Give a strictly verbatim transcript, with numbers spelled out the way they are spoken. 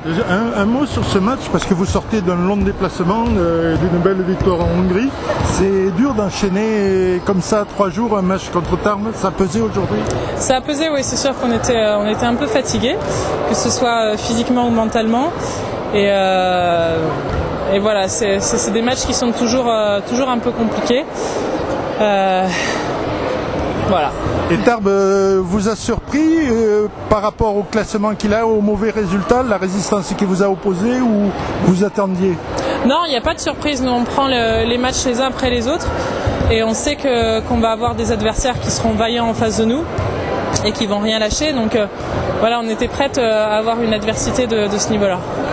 Un, un mot sur ce match, parce que vous sortez d'un long déplacement, euh, d'une belle victoire en Hongrie. C'est dur d'enchaîner comme ça trois jours un match contre Tarbes. Ça a pesé aujourd'hui? Ça a pesé, oui, c'est sûr qu'on était, euh, on était un peu fatigués, que ce soit euh, physiquement ou mentalement. Et, euh, et voilà, c'est, c'est, c'est des matchs qui sont toujours, euh, toujours un peu compliqués. Euh, voilà. Et Tarbes euh, vous a surpris euh, par rapport au classement qu'il a, aux mauvais résultats, la résistance qu'il vous a opposée, ou vous attendiez? Non, il n'y a pas de surprise. Nous, on prend le, les matchs les uns après les autres et on sait que, qu'on va avoir des adversaires qui seront vaillants en face de nous et qui vont rien lâcher. Donc euh, voilà, on était prête à avoir une adversité de, de ce niveau-là.